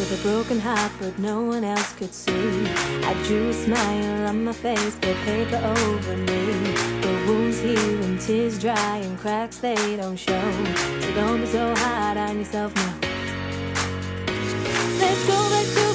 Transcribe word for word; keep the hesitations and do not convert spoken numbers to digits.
with a broken heart, but no one else could see. I drew a smile on my face, put paper over me. The wounds heal and tears dry and cracks they don't show. So don't be so hard on yourself now. Let's go back to